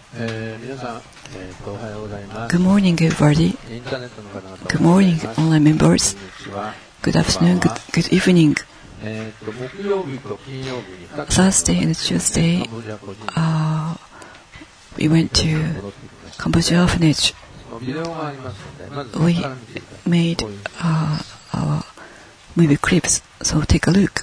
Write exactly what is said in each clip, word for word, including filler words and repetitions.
Good morning, everybody. Good morning, online members. Good afternoon, good, good evening. Thursday and Tuesday, uh, we went to Cambodia orphanage. We made uh, our movie clips, so take a look.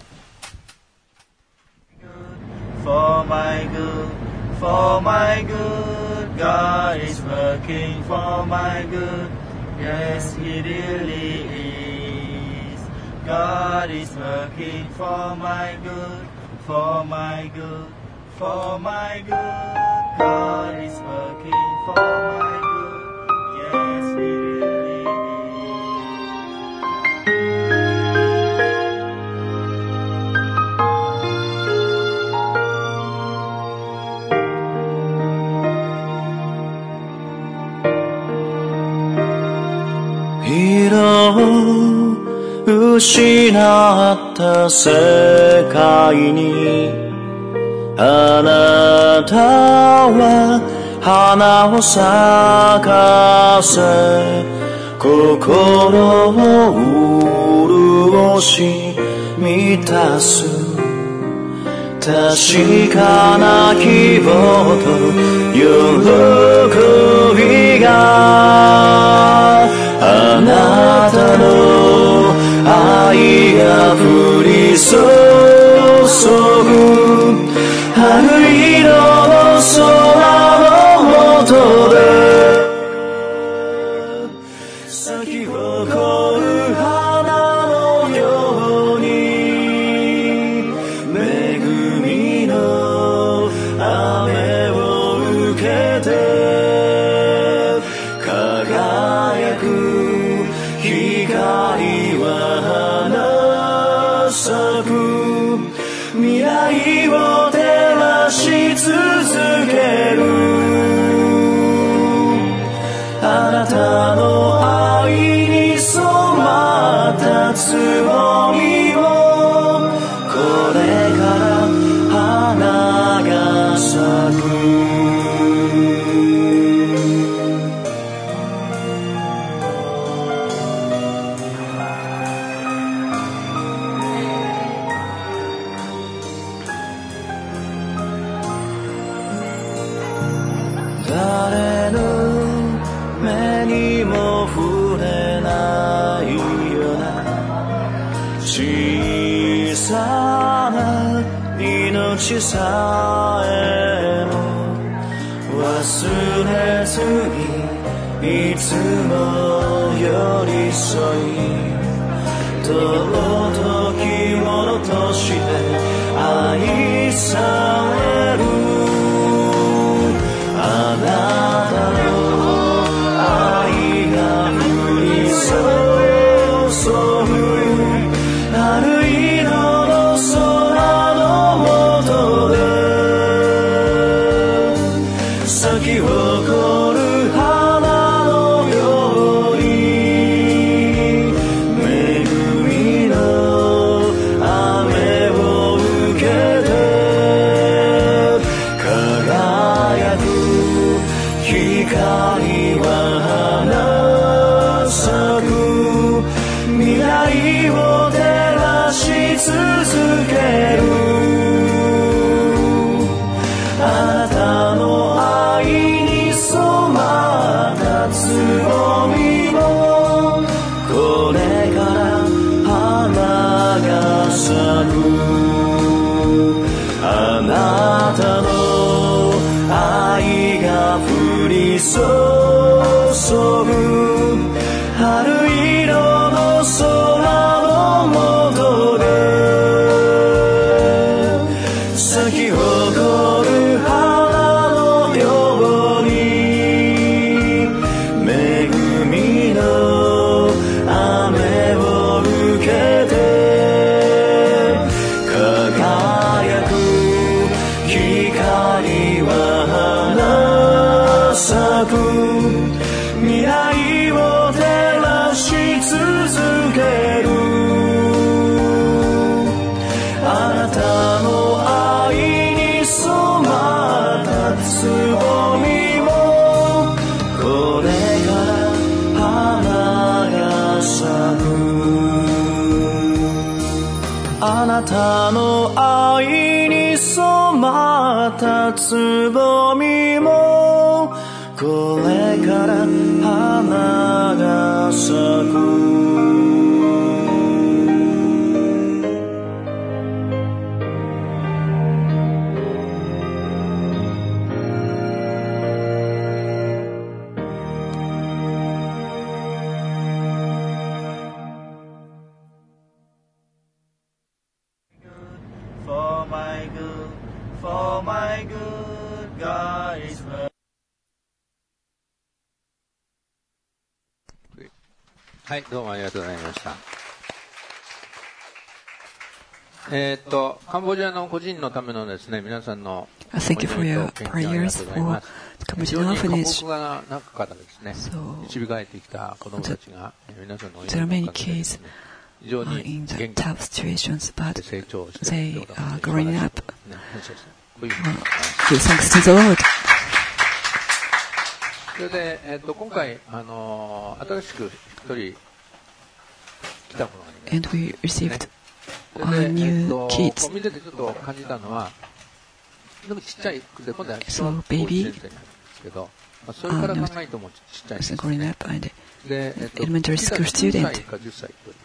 For my good, for my good, God is working for my good. Yes, He really is. God is working for my good, for my good, for my good. God is working for my good. Yes, He really is. 失った世界にあなたは花を咲かせ心を潤し満たす確かな希望と喜びがあなたの愛が降り注ぐ春色の空の下で咲き誇る花のように恵みの雨を受けて輝く光は花咲く未来を照らし続けるあなたの愛に染まったつぼみをこれから花が咲く誰の目にも触れないような小さな命さえも忘れずにいつも寄り添い尊きものとして愛されるあなたの愛が降り注ぐ春色の空の下で咲き誇る花のように恵みの雨を受けて輝く光は花咲く未来を照らし続けるあなたの愛に染まったつぼみもこれから花が咲くあなたの愛が降り注ぐ春色の空の下で咲き誇る花のように恵みの雨を受けて輝く光は花咲く未来を照らし続けるあなたの愛に染まったつぼなたの愛に染まったつぼみもこれから花が咲くはい、どうもありがとうございました。えー、っと、カンボジアの個人のためのですね、皆さんの Thank you for your prayers for Cambodian orphanage. 過酷な中からですね、導かれてきた子供たちが皆さんのお祈りのおかげでですね、非常に in the 元気 tough situations, but 成長して they いるような are growing up. こういうふうに Give thanks to the Lord. それで、えー、と今回、あのー、新しく一人来たものがいます。 And we received ね、 our new こ kids. う見ててちょっと感じたのは、でもちっちゃいくて、今度は So baby 先生になるんですけど、まあ、それから考えるともうちっちゃいです、ね。 growing up and で、えー、と elementary school きゅう student 歳かじゅっさいという、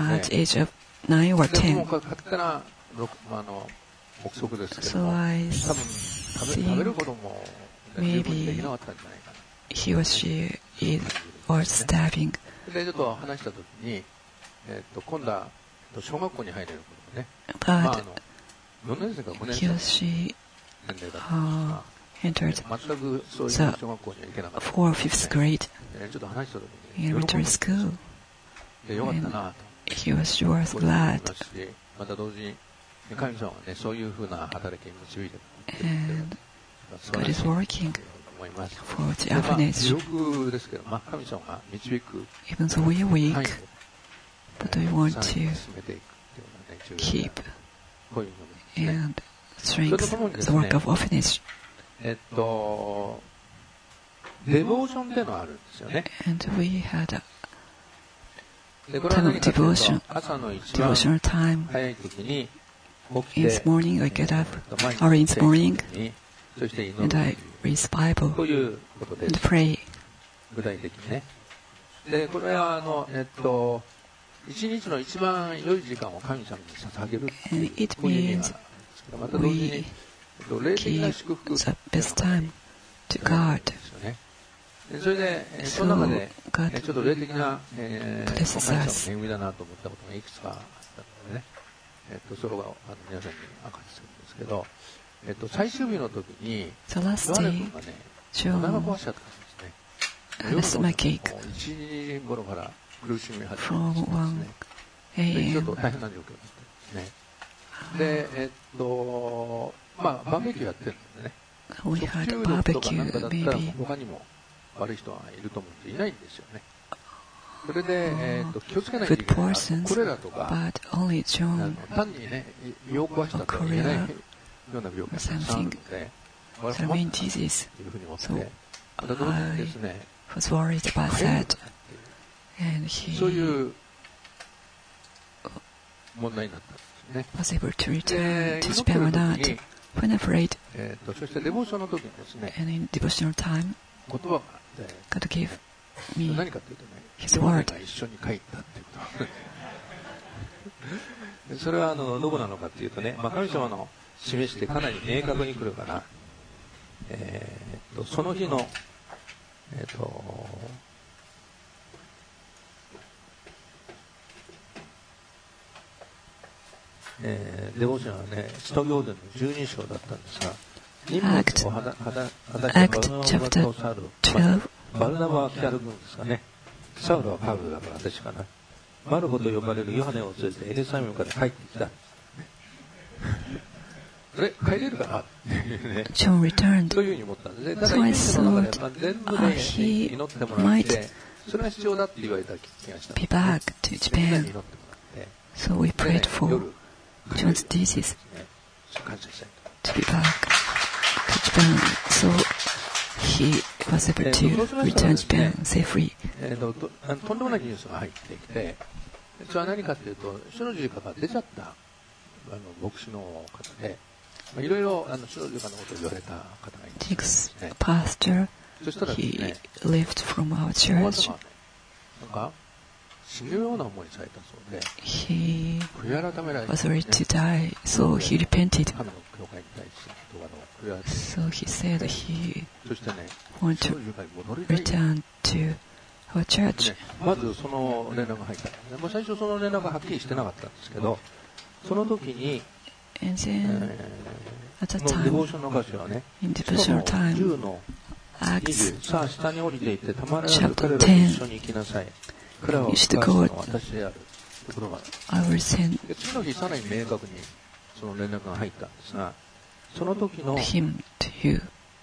ね、 at age of nine or でも ten. う勝手なあの目測ですけど So も、 I 多分食べ食べることも十分できなかったんじゃないかな。 he or she is or starving. でちょっと話したときに、えー、と今度は小学校に入れる子供ね、 But まあ、あのよねん生かごねん生 he の or she 年齢だった uh, ん entered ですが、全くそういう小学校には行けなかった、 fourth or fifth grade でちょっと話したときに in elementary school. でよかったなと He or she was 思いま glad. すし、また同時に神様はねそういうふうな働きに導いてくれてる And 素晴 God ら is しいと working 思います。 for the でまあ、 orphanage. 欲ですけど、まあ、神様が導く Even though we are 範囲 weak, を but we want さらに to 進めていくっていうのがね、重要 keep なこういうのですね。 and strengthen the work of orphanage. えっと、デボーションっていうのがあるんですよね。 And we had a で、これは何かというと devotion 朝の一番 devotional time. 早い時に起き In て、 the morning, I get up えっと毎日 or in the morning にそして祈る and とい I う read こ Bible ういうことで and す。 pray. 具体的にね。で、これはあの、えっと、一日の一番良い時間を神様に捧げるっていう And it こういう意味があるん means ですけど、また同時に、 we えっと、霊的な give 祝福 the っていう best のが time to God. ですよね。でそれで、えその中で、 God えちょっと霊的な、えー、 blesses 神様 us. の恵みだなと思ったことがいくつかあったのでね、えっと、それがあの皆さんに明かしするんですけど、えっと、最終日の時に、 The last ヨハネ day, 君がね、お腹 John 壊しちゃったんですね。 had a stomachache もういちじ頃から苦しみ始めて from ですね。 one でちょっと a.m. 大変な状況だったんですね。で、えっと、まあ、バーベキューやってるんでね。 We 食 had 中 a 毒とかなん barbecue, かだったら maybe. 他にも悪い人がいると思っていないんですよね。それで、えー、と気をつけないとい Good けないのは persons, コレラとか but only あの John 単にね胃を壊したとは言えないような病気がたくさんあるので、これは the 困っ main たなという disease ふうに思って So また同時にですね was worried about 帰れる that. かな And っていうそう he いう問題になったんですね。 was able to で return to 祈ってる Japan or 時 not. に、 When I prayed えー、とそしてデボーションの時にですね and in devotional time, 言葉があって God gave me 何かというとね His ヨハネ word. が一緒に帰ったっていうことそれはあのどこなのかというとね、まあ、神様の示してかなり明確に来るから、えー、とその日の、えーとえー、デボーションはね、使徒行伝のじゅうに章だったんですが、任務をはだはだはだけバルナバとサウル、バルナバはキャル軍ですかね、サウルはパウルだから私かな、マルコと呼ばれるヨハネを連れてエルサレムから帰ってきた。あれ帰れるかなね、 John returned. というふうに思ったんですね。ただ So I イメージの中で、 thought まあ、全部 uh, で he 祈ってもらって、 might それが必要だって言われた気がした。 be back to みんなに祈って Japan. もらって、 So we で prayed for 夜 John's disease 感謝したい to be back to Japan. So he was able to return to Japan safely. えー、ととあのとんでもないニュースが入ってきて、それは何かというと、主の十字架が出ちゃったあの牧師の方で、まあ、いろいろあの少女家のことを言われた方がいます、ね。 Pastor, そしたらですね、 he left from our church. なんか死ぬような思いされたそうで、 he 悔い改められた、ね、 was ready to die, so he repented. 神の教会に対して悔い改め、 so he said he そしてね、 wanted to return to our church. まずその連絡が入ったんですね。もう最初その連絡がはっきりしてなかったんですけど、その時に、 And then, えー、 at that のデボ time, ーションの箇所はね、 in devotional じゅう time, の Acts さあ下に降りていってたまらず chapter 彼らと一緒に行きなさい。彼らは you お should 母 go, さんの私であるところがある。 I will send で次の日さらに明確にその連絡が入ったんですが、その時の him to you.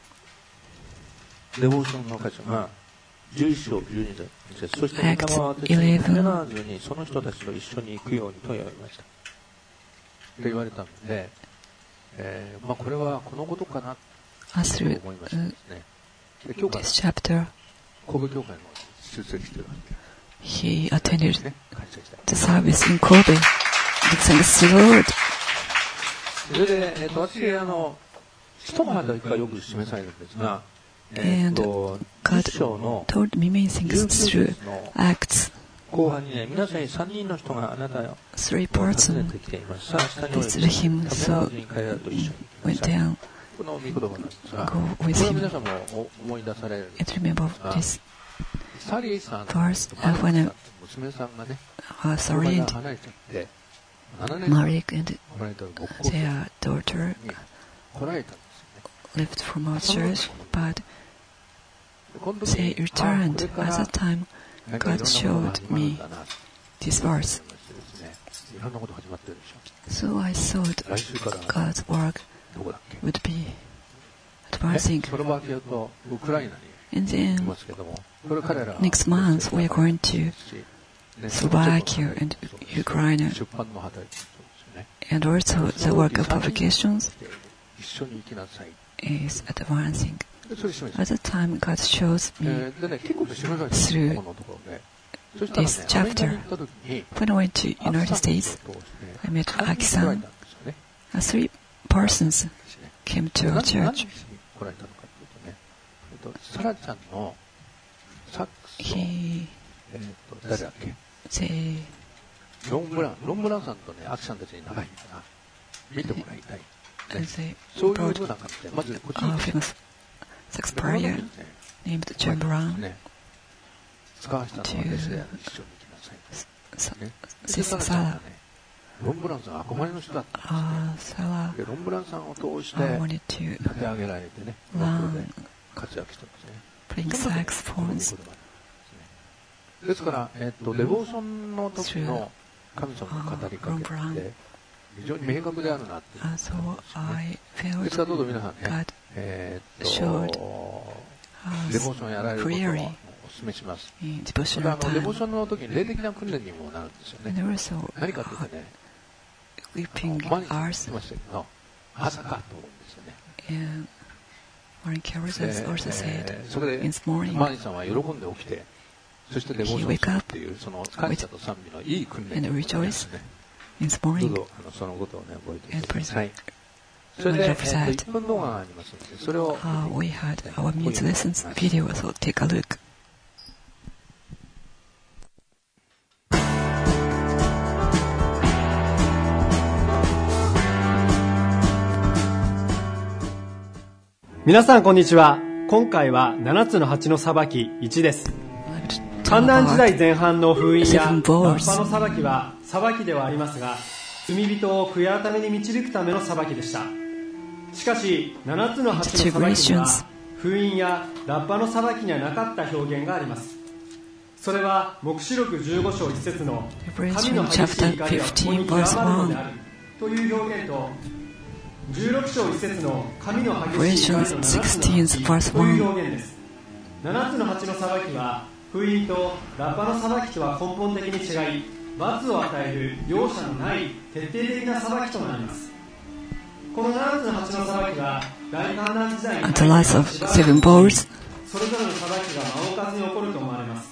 デボーションの箇所がじゅういち章じゅうに節、そして御霊は私にじゅういちためらわずにその人たちと一緒に行くようにと言われましたと言われたので、えーまあ、これはこのことかなと思いましたですね。で今日から This chapter, 神戸教会の出席しているわけ he attended ね、感謝したい。 the service in Kobe. Give thanks to the Lord. それで、えー、と私あの一葉だけがよく示されるんですが、えー、と God 一章の told me many things through Acts. 後半にね、皆さんに三人の人があなたを Three 訪ね persons てきています。さあ下に降りて visited him, ためらわずに彼らと一緒に went 行きなさい。 down, この御言葉なんですが、 go こ with れは him. 皆さんも思い出されるんで And す remember が、 this サリーさんと verse マリ uh, カ when さん uh, と娘さんがね、 uh, 教会 Sarin が and 離れちゃってななねん Marik and 来られた牧校生 their daughter に来られたんですよね。 left from our church, but この they 時に、あ、こ returned. れか At ら that time, なんかい God ろんなことが始まるん showed me だなと this 思い verse. ましてですね、いろんなこと始まってるでしょ。 So I thought 来週から God's work どこだっけ？ would be ね advancing. その場合言うとウクライナに And い then ますけども、これ彼らは next month we are going to ね Slovakia and Ukraine, 出版の働きもそうですよね。 and also the work of publications 一緒に行きなさい。 is advancing. でそれ示す At that time, God shows え me ーでね、結構示されてるんです through よ、このところで。そしたらね、 this アメリカ chapter. に行った時に、 When I went to アキ United さん States, と通して I met 三人来られ Aki-san. たんですよね。 Uh, Three persons ですね came to な our 何し church. に来られたのかというとね、えっと、サラちゃんのサックスの、 He, えっと、誰だっけ they, ロンブラン、ロンブランさんとね、アキさんたちに長いから見てもらいたい。 and they そういう brought ふうな感じで、まずね、こっち a に来て、 famous sax でこの時 player にね、 named John Brown ね、使わしたのは私である、一緒に行きなさい。 Sa- ね、で Sis サラちゃんが Sara. ね、ロンブランさん憧れの人だったんですね。 Uh, Sarah でロンブランさんを通して uh, wanted to 立て上げられてね、この頃で活躍してますね。 playing その時に saxophones こういうことがあるんですね。ですから、えっと、デボーションの時の神様の語りかけって非常に明確であるなっていう。 and so I ですから felt どうぞ皆さんね、 God えーっ showed と、デボー us ションやられることを clearly お勧めします。 in これは devotional あのデボー time. ションの時に霊的な訓練にもなるんですよ And ね。 also 何かっていうとね、 equipping マニさん言っ us てましたけど、朝かと思うんですよね。 and Warren Carroll で has also said えーそれ in で the morning マニさんは喜んで起きて、そしてデボーションするっていうその感謝と賛美のいい訓練になりますね。 in the どう morning ぞあのそのことをね覚えておい and てくだ praise さい。それで、えー、といっぷん動画がありますので、それを Uh, we had our music lessons video, so take a look. 皆さんこんにちは。今回はななつの鉢の裁きいちです。観覧時代前半の封印やラッパの裁きは裁きではありますが、罪人を悔い改めに導くための裁きでした。しかしななつの鉢の裁きには封印やラッパの裁きにはなかった表現があります。それは黙示録じゅうご章いち節の神の激しい怒りはここに極まるのであるという表現と、じゅうろく章いち節の神の激しい怒りのななつの鉢という表現です。ななつの鉢の裁きは封印とラッパの裁きとは根本的に違い、罰を与える容赦のない徹底的な裁きとなります。このななつの鉢の裁きは大観覧時代に At the last of seven bowls, それぞれの裁きが間を置かずに起こると思われます。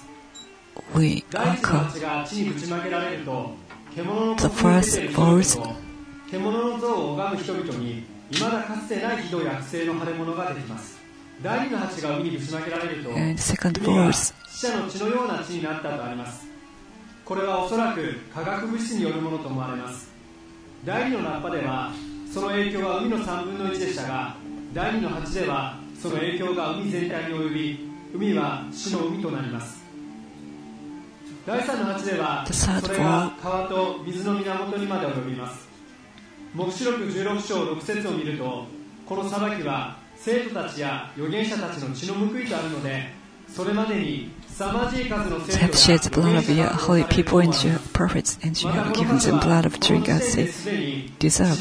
we 第一の occur. 鉢が地にぶちまけられると、獣の The 国に出てい first る人 bowls 々と獣の像を拝む人々に未だかつてないひどい悪性の腫れ物ができます。第二の鉢が海にぶちまけられると、海は死者の血のような血になったとあります。これはおそらく化学物質によるものと思われます。第二のラッパではその影響は海のさんぶんのいちでしたが、第二の鉢ではその影響が海全体に及び、海は死の海となります。第三の鉢ではそれが川と水の源にまで及びます。黙示録じゅうろく章ろく節を見ると、この裁きは生徒たちや預言者たちの血の報いとあるので、それまでに凄まじい数の生徒が have shed the blood of your holy people and your prophets, and you have given them blood of drink as they deserve.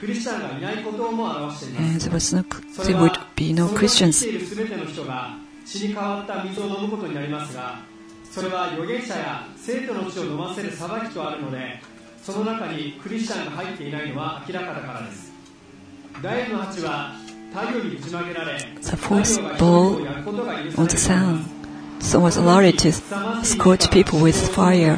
And there was no, there would be no Christians. 血に変わった水を飲むことになりますが、それは預言者や生徒の血を飲ませる裁きとあるので、その中にクリスチャンが入っていないのは明らかだからです。第二の鉢は太陽にぶちまけられ、 The fourth bowl on the sun, so was allowed to scorch people with fire.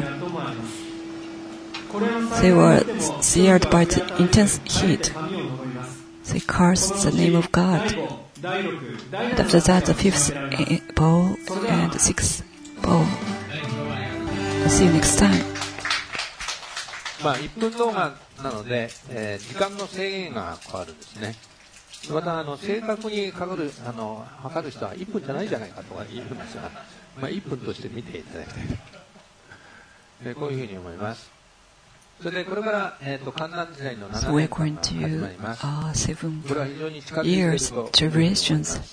They were seared by the intense heat. They cursed the name of God. And after that, the fifth bowl and the sixth bowl. See you next time. まあ、いっぷん動画なので、えー、時間の制限が変わるんですね。また、あの、正確にかかる、あの、測る人はいっぷんじゃないじゃないかとか言いますが、まあ、いっぷんとして見ていただきたい。で、こういうふうに思います。それで、これから、えっと、観覧時代のななねんかんが始まります。これは非常に近づいていると思います。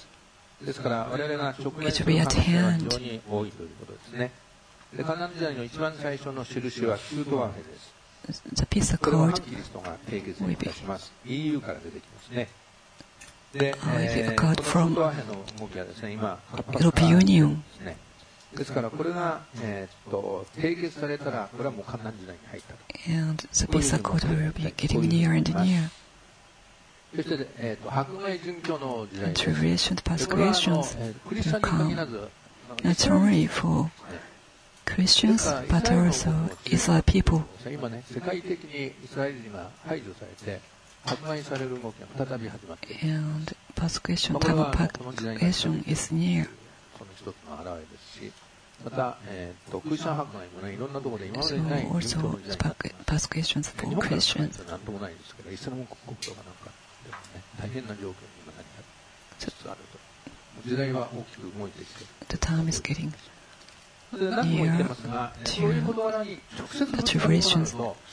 ですから、我々が直面する可能性は非常に多いということですね。で、観覧時代の一番最初の印はキュート和平です。 The peace accord これはキリストが締結いたします。イーユー から出てきますね。で、えー、このキュート和平の動きはですね、今、活発化していますね。ですから、これが、えー、っと、締結されたら、これはもう観覧時代に入ったと。 And the peace accord will be getting nearer and nearer. そして、えー、と迫害殉教の時代です。 Tribulation, これはあの、 persecutions えー、クリスチャンに限らず、 not only for Christians, but also Israel people. 今ね、世界的にイスラエル人が排除されて、迫害される動きが再び始まっている。 And persecution, time of persecution is near. その一つの表れですし、また、えー、とクリスチャン迫害もね、いろんなところで今までにない So also persecutions for Christians. なんともないですけど、イスラム国とかなんかでもね、大変な状況に今なりつつあると。時代は大きく動いてきている。 The time is getting near to the tribulations.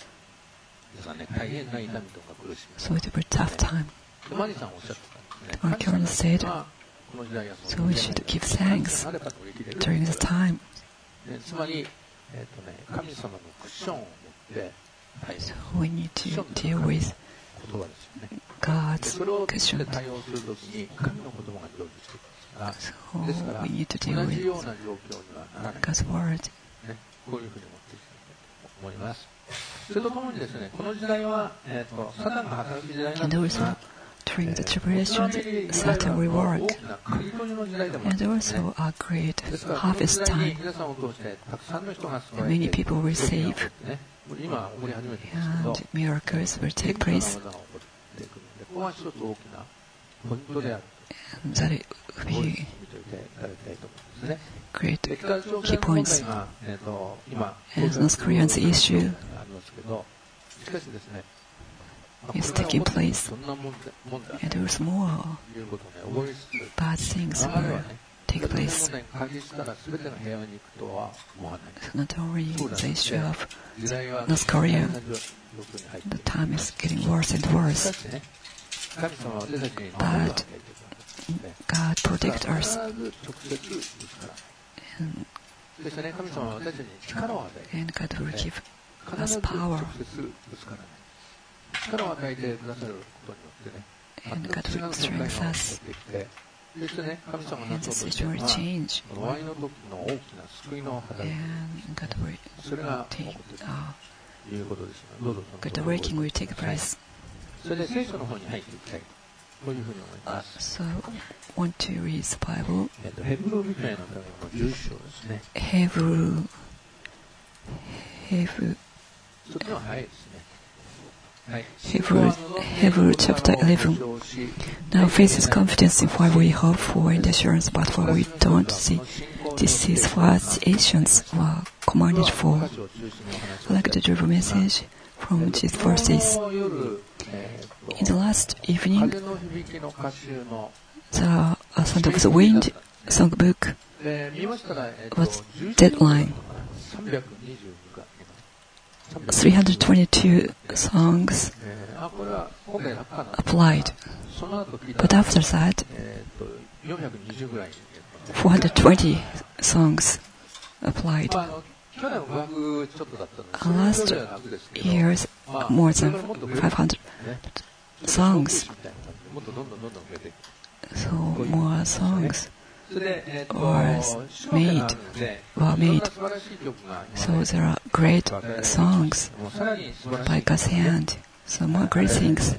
So it will be a tough time. Our Karen said, so we should give thanks during this time. So we need to deal with God's cushion. So we need to deal with God's word. こういうふうに思っていきたいと思います。それとともにですね、この時代は、えー、とサタンが働く時代なんですが、 during the tribulations, Satan will work, and also a great harvest time. Many people will save, and miracles will take place. And that will be great key points. As North Korean's issue is taking place, and there is more bad things will take place. So not only the issue of North Korea, the time is getting worse and worse. But God protects us, and, and God will give us power, and God will strengthen us, and the situation will change, and God will take, uh, God working will take place. So, want to read the Bible. Hebrew, Hebrew, Hebrew, Hebrew chapter eleven. Now faith is confidence in what we hope for and assurance about what we don't see. This is what the ancients were commanded for. I like to deliver a message from these verses. In the last evening, the uh, Sound of the Wind songbook was deadline. three hundred twenty-two songs applied. But after that, four hundred twenty songs applied. Last year's more than five hundred songs. So more songs were made, were made. So there are great songs by God's hand. So more great things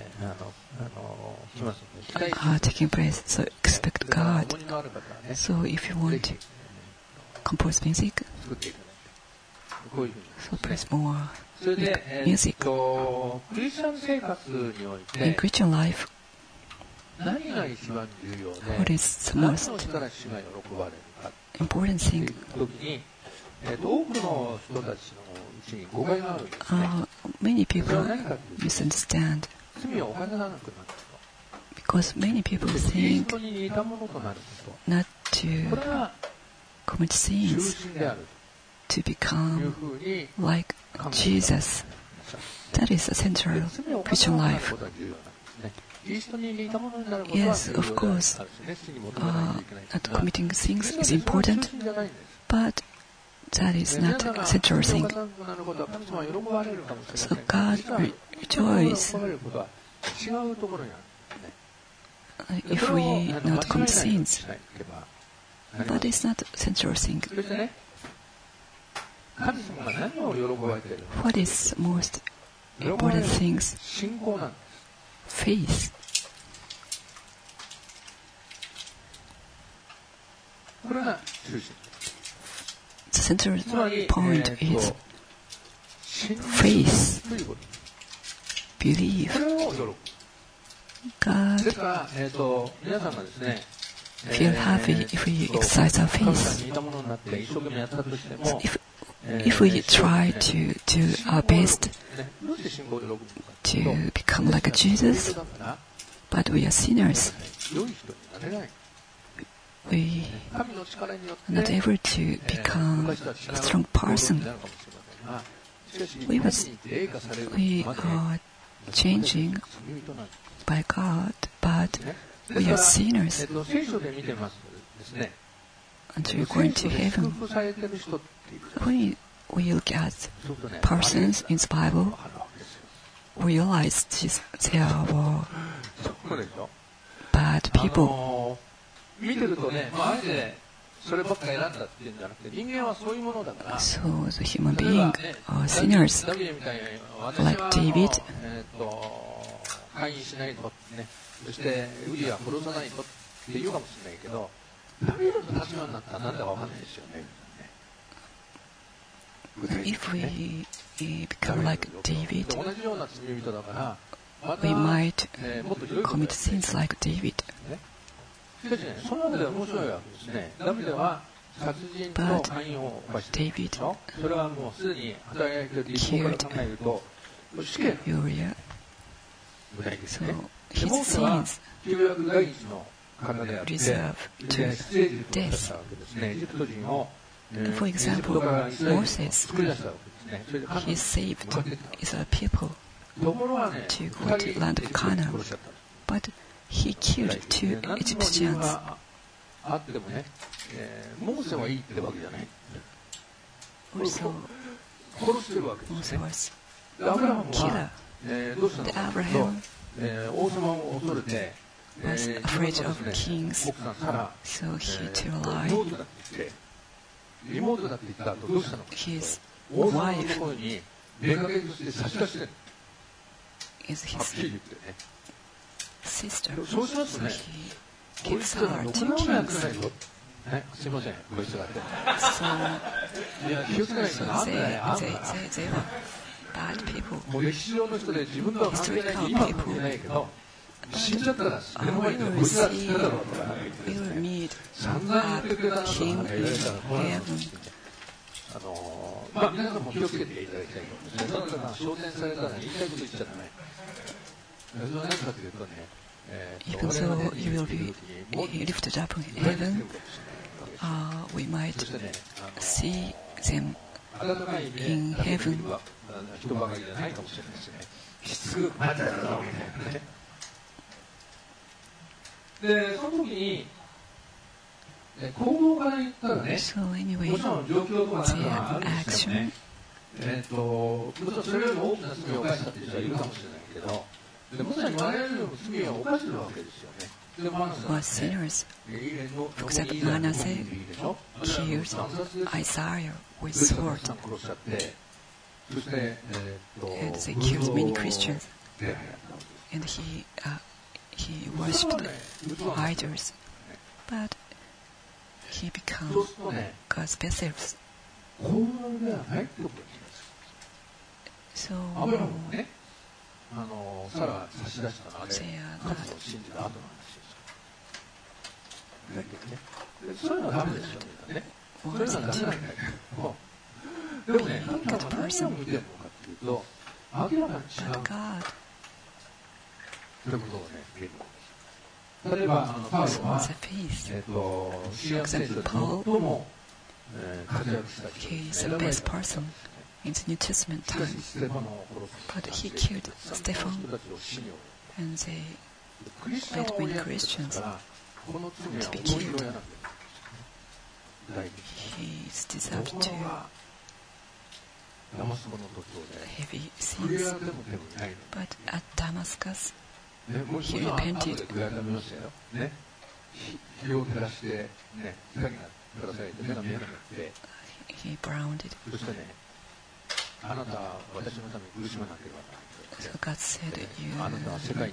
are taking place. So expect God. So if you want to compose music, so please more music. In Christian life, what is the most important thing? Uh, many people misunderstand because many people think not to commit sins, to become like Jesus. That is the central Christian life. Yes, of course, uh, not committing sins is important, but that is not a central thing. So God rejoices if we not commit sins, but it's not a central thing. What is the most important things? Faith. The central point is faith, believe. God feel happy if we exercise our faith. So if, if we try to do our best to become like Jesus, but we are sinners, we are not able to become a strong person. We, was, we are changing by God, but we are sinners. And we are going to heaven. When we look at persons in the Bible, we realize this, there were bad people. So the human being are sinners, like David. If we, we become like David, we might commit sins like David. But David killed Uriah, so his sins deserve to death. For example, Moses, he saved Israel people to go to the land of Canaan, but he killed two Egyptians. Also, Moses was a killer. The Abraham was afraid of kings, so he told a lie. His wife is his sister, so he gives her to kings. So, so they, they, they, they were bad people, もう歴史上の人で自分とは関係ない、今は関係ないけど、死んじゃったら目の前にこいつが死んだだろうとか、散々言ってくれたなとか言われたら、あのー、まあ皆さんも気をつけていただきたいと思います。その方が昇天されたら言いたいこと言っちゃダメ。それは何かというとね、 even though you will be lifted up in heaven, uh, we might see them in heaven. 人ばかりじゃないかもしれないですね。きつくまたやろうみたいなね。で、その時に行動から言ったらね、 So anyway, もちろん状況とかなんかあるんですけどね。えっと、もちろんそれよりも大きな罪を犯したっていう人はいるかもしれないけど、でまさに我々よりも罪を犯してるわけですよね。で、マナセはね、 for example, Manasseh killed Isaiah with sword, and they killed many Christians, and he uh, he worshipped idols, but he became God's vessels. So, あのサラが差し出したのはね、神を信じた後の話ですよ。そういうのはダメですよね。そういうのはダメなんだけど、でもね、神様は何を見てるのかっていうと、明らかに違う。ということをね、見るんです。例えば、あのパウロは、えっと、新約聖書で最も活躍した人ですね。 in the New Testament time, but he killed Stephen, and they led many Christians to be killed. He is deserved to heavy sins, but at Damascus, he repented. He browned it. So God said, you need to be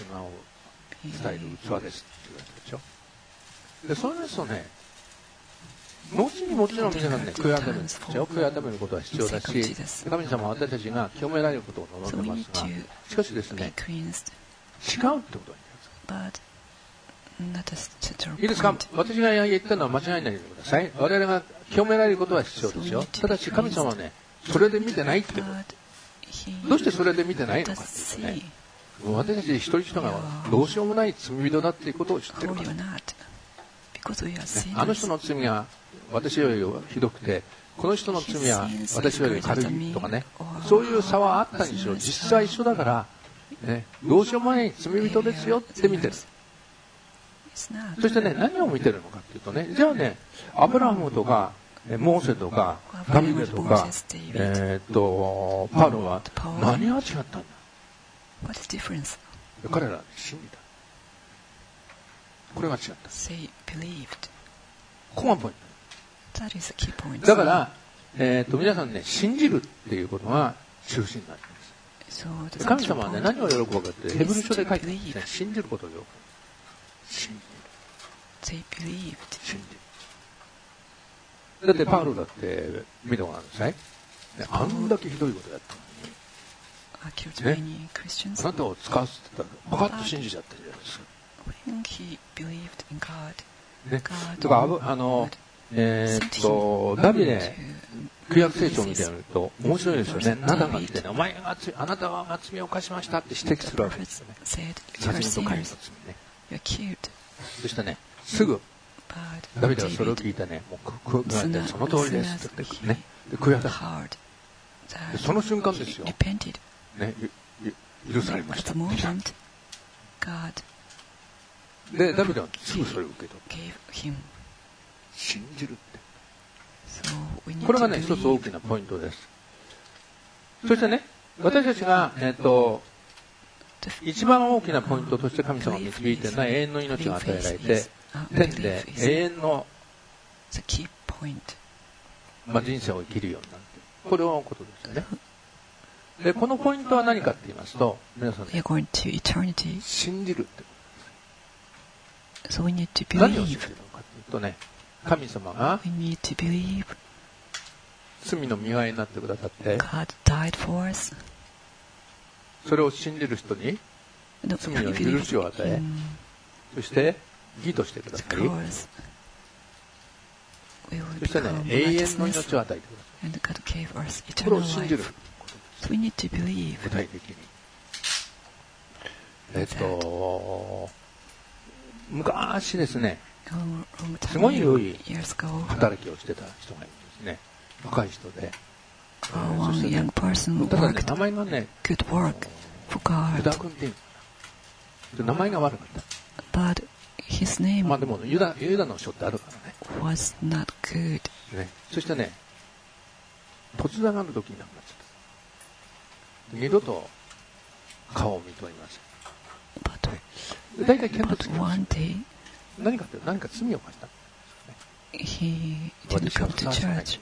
でそれですとね、後にもちろん皆さんね、悔い改めるんですよ。悔い改めることは必要だし、神様は私たちが清められることを望んでますが、しかしですね、違うってことになります。いいですか？私が言ったのは間違いないでください。我々が清められることは必要ですよ。ただし神様はね、それで見てないってこと。どうしてそれで見てないのかっていうとね、私たち一人一人がどうしようもない罪人だっていうことを知ってるから、ね、あの人の罪が私よりひどくて、この人の罪は私より軽いとかね、そういう差はあったにしろ実際一緒だから、ね、どうしようもない罪人ですよって見てる。そしてね、何を見てるのかっていうとね、じゃあね、アブラハムとかモーセとかダビデとか、えー、っとパウロは何が違ったんだ。彼ら信じた。これが違った。ここがポイント。だから、えー、っと皆さんね、信じるっていうことが中心になるんです。神様はね、何を喜ぶかってヘブル書で書いてあるんですね。信じることを喜ぶ。信じる。信じる。だってパウロだって見てごらんなさい。あんだけひどいことやったのに、ね、あなたを使わせてたらパカッと信じちゃったじゃないですか。ね、とかあの、えー、っとダビデ旧約聖書を見てみると面白いですよね。ナダが来てね、お前が罪、あなたは罪を犯しましたって指摘するわけですよね。殺人と姦淫の罪ね。そしてね、すぐダビデはそれを聞いてね、もう悔い改めてその通りですって言ってね、で悔い改めて、その瞬間ですよ、ね、許されました。でダビデはすぐそれを受け取って信じるって、これがね一つ大きなポイントです。そしてね、私たちがえっと一番大きなポイントとして神様が導いているのは永遠の命が与えられて、天で永遠の、まあ、人生を生きるようになる。これはことですよね。で、このポイントは何かって言いますと、皆さん、ね、信じるってことです。何を信じるのかっていうとね、神様が罪の身代わりになってくださって、 God died for us. それを信じる人に罪の許しを与え、そして義としてくださり、そしてね、永遠の命を与えてください。これを信じることです。具体的に。えっと、昔ですね、すごい良い働きをしてた人がいるんですね。若い人で。そしてね、ただね、名前がね、ユダ君っていう名前が悪かった。まあでもユダ、ユダの書ってあるからね。 was not good. ね、そしてね、突然ある時に亡くなっちゃった。二度と顔を見ておりません。大体見当つきます。何かって何か罪を犯したんですよね。 He didn't come to church.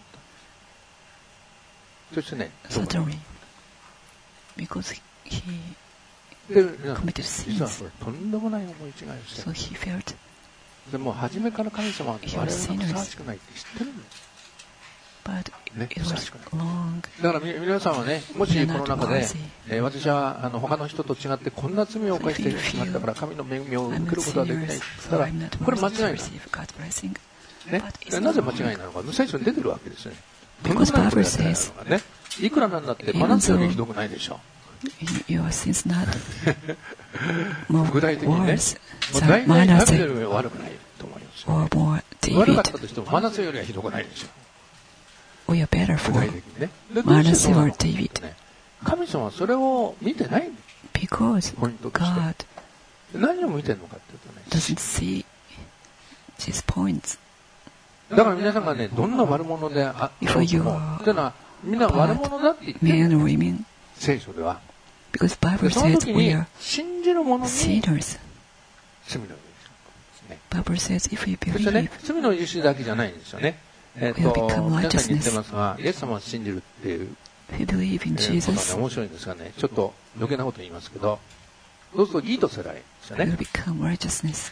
そしてね、 Suddenly, because he で、 committed 実は sins, これとんでもない思い違いをして so he felt でもう初めから神様は我々がふさわしくないって知ってるんです。 but ね、 it ふさわ was しくない。 long. だからみ皆さんはね、もしこの中で、えー、私はあの他の人と違ってこんな罪を犯してしまったから神の恵みを受けることはできないって言ったら、これ間違いない。ね、なぜ間違いなのか、聖書に出てるわけですね。とんでもないことやってないのがね、いくらなんだって真夏よりひどくないでしょ。 Your sins not 具体的にね、 worse もう大体 than ダビデより悪くないと思いますよ、 or more 悪かった David. としても真夏よりはひどくないでしょ。 We are better 具 for 体的にね。でどうしてそうなのかっていうとね、神様はそれを見てないんです。 because ポイントとして God 何を見てるのかっていうとね、 doesn't see these points. だから皆さんがね、どんな悪者であっても、 If you というのはみんな悪者だって言ってる Men or women, 聖書では。 because で Bible その says 時 we に are 信じる者に罪の sinners. 許しですね。 Bible says if we そしてね believe, 罪の許しだけじゃないんですよね。えっ、 we will と become 皆さんに言って righteousness. ますが、イエス様を信じるっていう if we believe in えーことはね Jesus, 面白いんですがね、ちょっと余計なこと言いますけど、そうすると義とせられるんですよ we will ね。 become righteousness.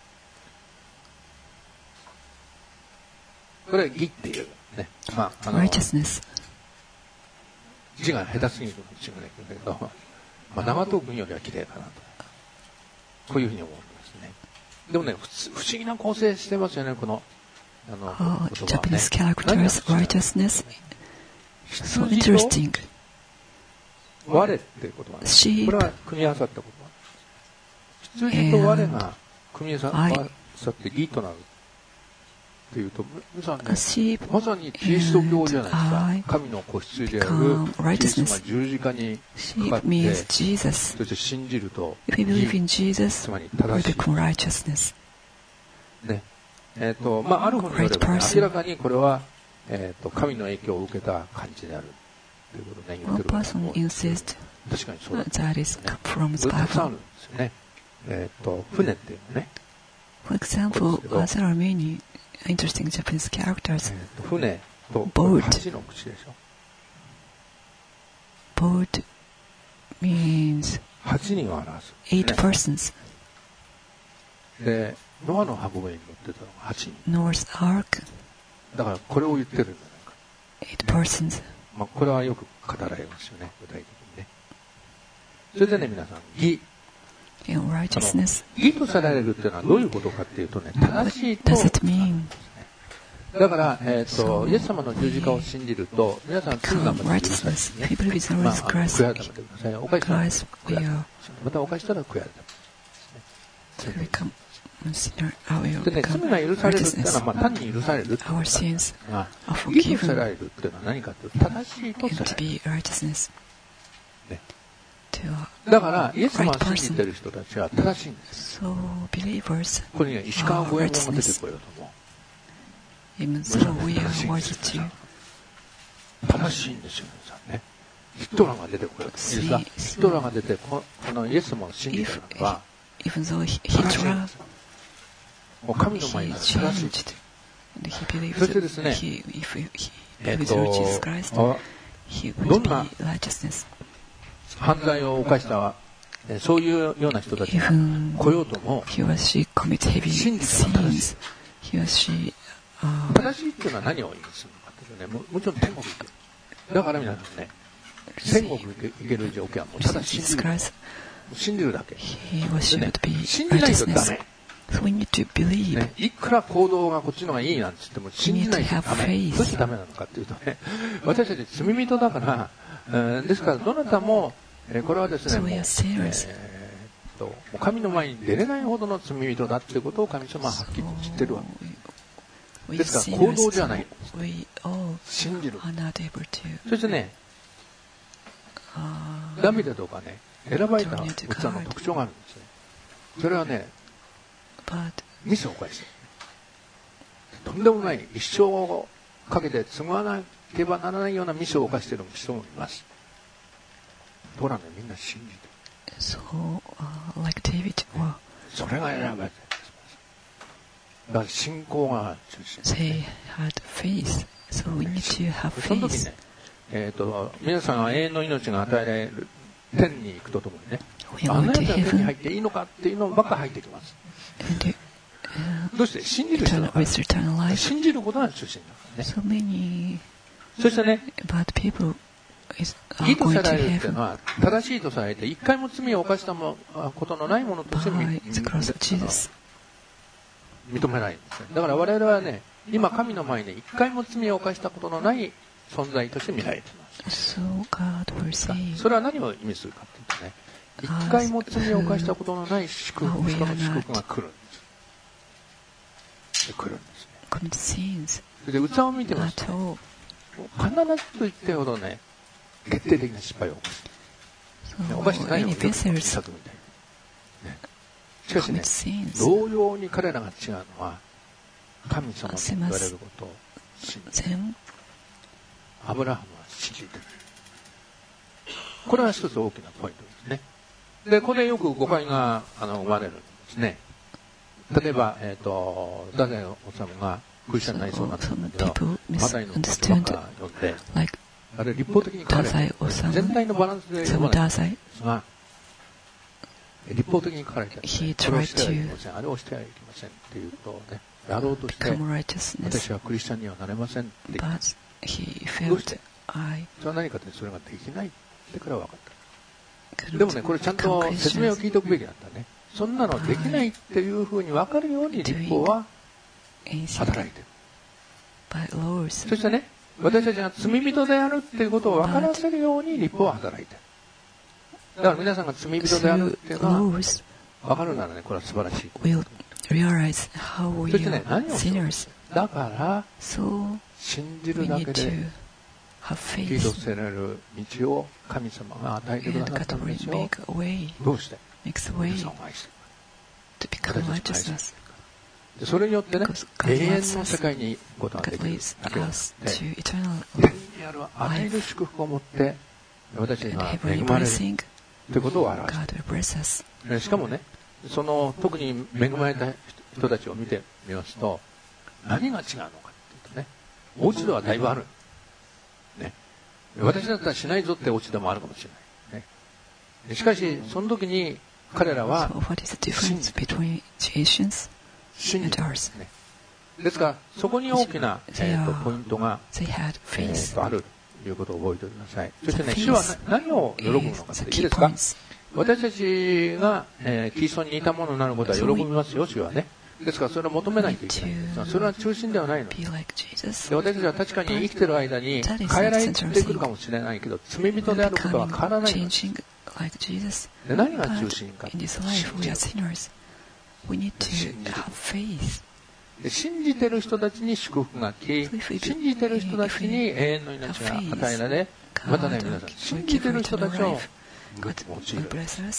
これは義っていうね、まああの Righteousness. 字が下手すぎるかもしれないけど、まあ長門君よりは綺麗かなと、こういうふうに思うんですね。でもね、不思議な構成してますよね、このあの Oh, 言葉はね。 Japanese 何が characters, 不思議なの righteousness. So 羊と interesting. 我っていうことはね、 Sheep これは組み合わさったことなんです。羊と我が組み合わさって義となるっていうと、皆さんね、 A sheep まさにキリスト教じゃないですか。 and I 神の子羊である become キリストが十字架にかか sheep って、 means Jesus. そして信じると If we believe 義 in Jesus, つまり we 正しい。 become righteousness. ね、えっ、と、まあ、ある本によれば、ね、 Right person. 明らかにこれは、えっ、と、神の影響を受けた感じであるということをね、言っ One てる方も person insists 確かにそうだ、ね。 that is from そ the れたくさんあ Bible. るんですよね。えっ、と、船っていうのね。 For example, uh, there are many interesting Japanese え characters. ーと船と Boat. 八の口でしょ。 Boat means 八人を表す、 eight ね。 persons. で、ノアの箱舟に乗ってたのが八人。 Noah's Ark, だからこれを言ってるんじゃないか。 eight persons. まあ、これはよく語られますよね、具体的にね。それでね、皆さん、義。 In あの righteousness, 義とされるっていうのはどういうことかっていうとね、正しいと。 does it mean? だから、えっ、と、イエス様の十字架を信じると、皆さん、罪が Become また許され righteousness. てね If。we believe in まあ、 Jesus あの Christ, 悔い改めてください。お返ししたら Christ, we are またお返ししたら悔い改めて。 to become a sinner. Our でね、罪 become が許されるっていうのは、 righteousness. まあ、単に許されるっていう Our か、 sins あ are 義とさ forgiven れるっていうのは何かというと、正しいと and さ to れる。 be righteousness. ね To a だから、イエス様 right を信じて person. る人たちは正しいんです。 So believers, ここにね、石川五右衛門が出てこようと思う。 even though we are worthy to 正しいんですよ、皆さんね。ヒトラーが出てこようと。いいですか？ヒトラーが出て、このイエス様を信じた if のは、 even though he, 正しいん Hitler ですよ。もう神の前 he に正しい。 changed and he believed そしてですね、 he, if he, he えっ believed と in Jesus Christ, あ he ど would んな be righteousness. 犯罪を犯したえそういうような人たちが Even 来ようとも、 he or she commit heavy 真実は正しい。 sins, he or she uh, 正しいっていうのは何を意味するのかというとね、も, もちろん天国行ける。だから皆さんね、天国行ける条件はもうただ信じる。信じるだけ。でね、信じないとダメ。 So we need to believe. ね、いくら行動がこっちの方がいいなんて言っても信じないとダメ。どうしてダメなのかっていうとね、私たち罪人だから、えー、ですからどなたも、えー、これはですね、もう、えー、と神の前に出れないほどの罪人だっていうことを神様ははっきり知ってるわけですから行動じゃない。信じる。そしてね、ダビデとかね、選ばれた器の特徴があるんですよ。それはね、ミスを犯してとんでもない一生をかけて継がなければならないようなミスを犯している人もいます。ところがね、みんな信じてる。 So, uh, like David, well, それが選ばれてるんです。だから信仰が中心。 They had faith, so we need to have faith. その時ね、えっと、皆さんは永遠の命が与えられる天に行くとともにね、あんなやつは天に入っていいのかっていうのばっか入ってきます。 And, uh, どうして信じる人だから、信じることが中心だからね。 So many そしてね、 bad people is, 義とされるっていうのは正しいとされて一回も罪を犯したことのないものとして認めないんですね。だから我々はね、今神の前で一回も罪を犯したことのない存在として見られています。 So God will say, それは何を意味するかというとね、一回も罪を犯したことのない祝福、人の祝福が来るんです。来るんですね。それで器を見てますと、ね、必ずと言ったほどね、決定的な失敗を起こす。So, 犯してないのを自作みたいな、ね。しかしね、同様に彼らが違うのは、神様と言われることを信じる。アブラハムは信じている。これは一つ大きなポイントですね。で、これよく誤解があの生まれるんですね。例えば、えっ、ー、と、太宰治がクリスチャンになりそうなんだけど、マタイの言葉から読んで、あれ立法的に書かれてる。全体のバランスで読まないんですが、立法的に書かれてる。これをしてはいけません、あれをしてはいけませんっていうことをね、やろうとして、私はクリスチャンにはなれませんって言った。どうして？それは何かってそれができないってから分かった。でもね、これちゃんと説明を聞いておくべきだったね。そんなのできないっていうふうに分かるように立法は働いてる。そしてね、私たちが罪人であるっていうことを分からせるように立法は働いてる。だから皆さんが罪人であるっていうのは分かるならね、これは素晴らしい。そしてね、何をする？だから信じるだけで義とされる道を神様が与えてくださったんですよ。どうして？ makes a way to become righteousness. それによってね、永遠の世界に行くことができるだけで、天にあるあらゆる祝福を持って私たちが恵まれるということを表している。しかもね、その特に恵まれた人たちを見てみますと、何が違うのかというとね、落ち度はだいぶある、ね、私だったらしないぞって落ち度もあるかもしれない、ね、しかしその時に彼らは信じている。信じている、ね、ですからそこに大きな、えー、とポイントが、えー、とあるということを覚えておいてください。そしてね、主は何を喜ぶのかっていいですか？私たちが、えー、キリストに似たものになることは喜びますよ、主はね。ですからそれを求めないといけないんです。それは中心ではないので、私たちは確かに生きている間に変えられてくるかもしれないけど、罪人であることは変わらないのです。で、何が中心か？信じている人たちに祝福が来、信じている人たちに永遠の命が与えられ、またね、皆さん、信じている人たちを用いる。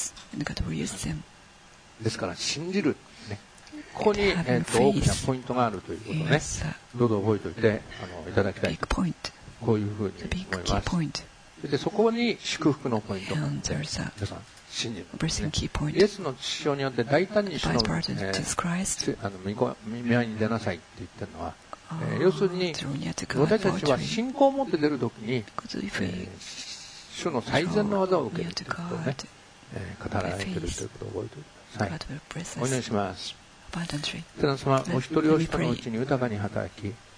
ですから、信じる、ね、ここに、えー、と大きなポイントがあるということをね、どうぞ覚えておいてあのいただきたいと、こういうふうに思います。そしてそこに祝福のポイントがあって、皆さん、信じる、ね。イエスの父親によって大胆に主の、えー、あの見舞いに出なさいって言ってるのは、えー、要するに私たちは信仰を持って出るときに、えー、主の最善の技を受けるということをね、えー、語られているということを覚えておいてください。お祈りします。天の様、お一人お一人のうちに豊かに働き、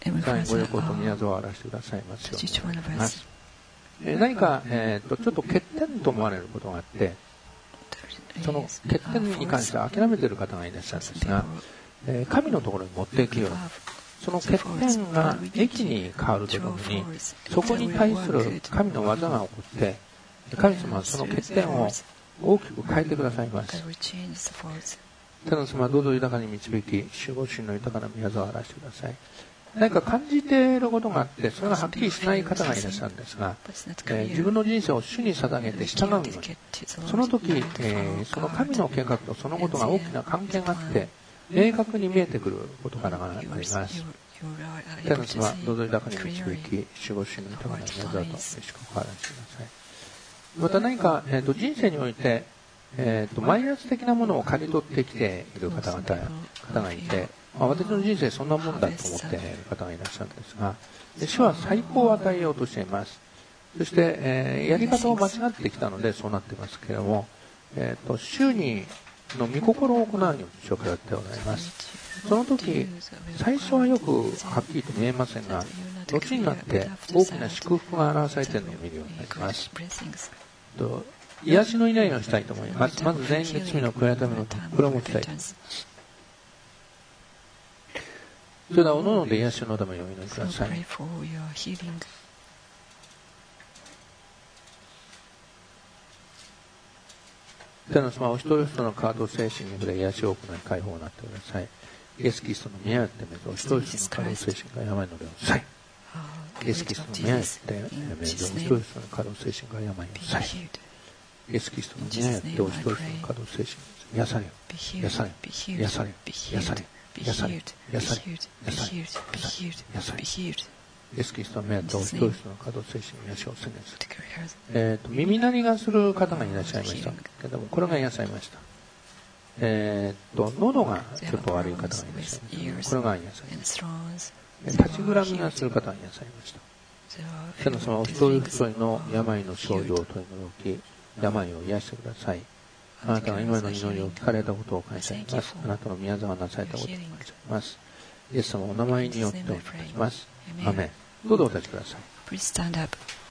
さらにご旅行と宮沢を荒らしてくださいますようにお願いします。えー、何か、えー、とちょっと欠点と思われることがあって、その欠点に関しては諦めている方がいらっしゃるんですが、えー、神のところに持っていくように、その欠点が益に変わるとともに、そこに対する神の技が起こって、神様はその欠点を大きく変えてくださいます。天の様はどうぞ豊かに導き、守護神の豊かな宮沢を荒らしてください。何か感じていることがあって、それがはっきりしない方がいらっしゃるんですが、えー、自分の人生を主に捧げて従うように、その時、えー、その神の計画とそのことが大きな関係があって、明確に見えてくる事柄があります。天の様はどうぞ豊かに導き、守護神の豊かな宮沢と祝福を荒らしてください。また何か、えー、と人生において、えー、とマイナス的なものを刈り取ってきている方々方がいて、まあ、私の人生そんなもんだと思っている方がいらっしゃるんですが、主は最高を与えようとしています。そして、えー、やり方を間違ってきたのでそうなっていますけれども、えー、と主にの御心を行うように主を語っておられます。その時最初はよくはっきりと見えませんが、後になって大きな祝福が表されているのを見るようになります。と癒しの祈りをしたいと思います。まず全員で罪の悔い改めのこれを持ちたいと思います。それではおのおので癒しのためにお祈りください。天の様はお一人お一人の体と精神に触れ癒しを行い解放をなってください。イエス・キリストの宮にってめずお一人お一人の体と精神が病の霊をさい。イエス・キリストの宮にってめずお一人お一人の体と精神が病をさい。イエス・キリストの宮にってお一人お一人の体と精神が癒されよ、癒されよ、癒されよ、癒されよ、癒されよ、癒されよ、癒されよ、癒されよ。イエス・キリストの宮にってお一人お一人の体と精神が癒しを宣言する。えっと耳鳴りがする方がいらっしゃいましたけども、これが癒されました。えっと喉がちょっと悪い方がいらっしゃいました。これが癒されました。立ちぐらみがする方が癒されました。天の様はお一人お一人の病の症状を取り除き、病を癒してください。あなたが今の祈りを聞かれたことを感謝します。あなたの宮沢がなされたことを感謝します。イエス様お名前によってお願いします。アメン。どうぞお立ちください。